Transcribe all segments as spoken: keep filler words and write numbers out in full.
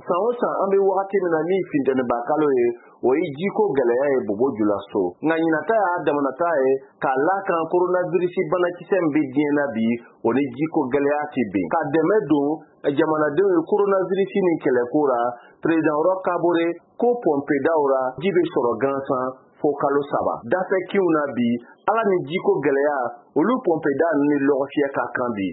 san o san an bɛ wagati min na min funtɛniba kalo ye o ye jiko gɛlɛya ye Bobo Dioulasso nka ɲinata y'a damanata ye k'a lakan coronavirus banakisɛ min bɛ diɲɛ na bi o ni jiko gɛlɛya tɛ bɛn ka dɛmɛ don jamanadenw ye coronavirus nin kɛlɛko la président Roch Kabore ko pɔnpedaw la ji bɛ sɔrɔ gansan fo kalo saba dafɛkinw na bi ala ni jiko gɛlɛya olu pɔnpeda ni lɔgɔfiyɛ ka kan bi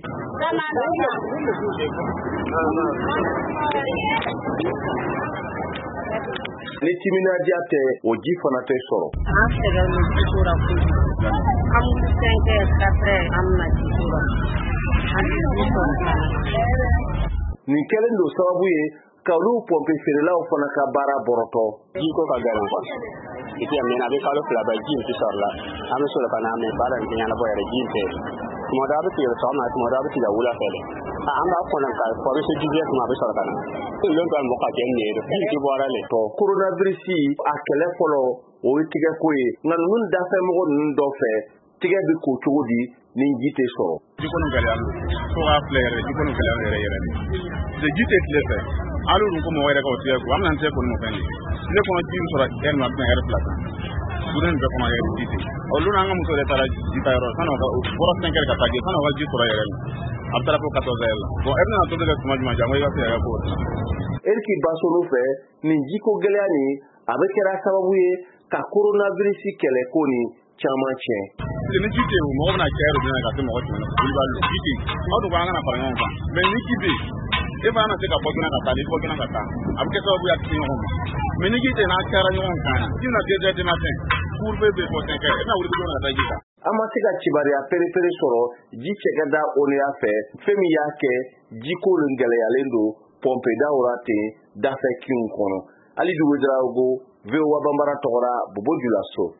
ni timinadiya tɛ o ji fana tɛ sɔrɔ an sɛgɛn ni jiko la kojugu an b'u sɛnkɛ kafɛ an bɛna jiko la an tɛ ji sɔrɔ nin kɛlen don sababu ye ka olu pɔnpe feerelaw fana ka baara bɔrɔtɔ jiko ka gɛlɛn quoi iti amina a bɛ kalo fila bɛɛ ji tɛ sɔrɔ la an bɛ sɔrɔ ka na mɛ baara in tɛ ɲɛnabɔ yɛrɛ ji tɛ tuma dɔ a bɛ tigɛ sɔgɔma tuma dɔ a bɛ tigɛ wula fɛ dɛ an b'a kɔnɔ ka fɔ a bɛ se jijɛ tuma a bɛ sɔrɔ ka na lon ka mɔgɔ ka kɛ nin ye ji tɛ bɔra le tɔ coronavirus a kɛlɛ fɔlɔ o ye tigɛko ye nka ninnu dafɛmɔgɔ ninnu dɔ fɛ tigɛ bɛ ko cogo di ni ji tɛ sɔrɔ jiko nin gɛlɛya fo k'a filɛ yɛrɛ jiko nin gɛlɛya yɛrɛ yɛrɛ de ji tɛ tile fɛ hali olu ko mɔgɔ yɛrɛ ka o tigɛ ko an bɛna n tɛ ko nin fɛn ye tile kɔnɔ ji min sɔrɔ ɛri ma tɛna ɛri fila kan dugu nin bɛɛ kɔnɔ yɛrɛ ji tɛ olu n'an ka muso yɛrɛ taara ji ta yɔrɔ san'o ka bɔra sɛnkɛri ka taa je san'o ka ji sɔrɔ yɛrɛ a bɛ taara fo quatorze heures la bon ɛri nana to kɛ tuma jumɛn jango i ka se yɛrɛ k'o Eriki Basolo fɛ nin jiko gɛlɛya nin a bɛ kɛra sababu ye ka coronavirus kɛlɛko nin caman tiɲɛ ni ji tɛ mɔgɔ bɛna cɛ yɛrɛ ka se mɔgɔ tɛmɛ olu b'a lo ji tɛ aw dun ko an kana fara ɲɔgɔn kan mais ni ji tɛ e b'a na se ka bɔ joona ka taa ni bɔ joona ka taa a bɛ kɛ sababu ye a tɛ se ɲɔgɔn ma mais ni ji tɛ n'a cayara ɲɔgɔn kan ji na deux heures du matin couvre-feu bɛ fɔ cinq heures e bɛna wuli joona ka taa ji ta an ma se ka cibariya perepere sɔrɔ ji cɛkɛda ONUA fɛ fɛn min y'a kɛ jiko nin gɛlɛyalen don pɔnpedaw la ten dafɛkinw kɔnɔ Alidu Ouedraogo V O A Bambara tɔgɔra Bobo Dioulasso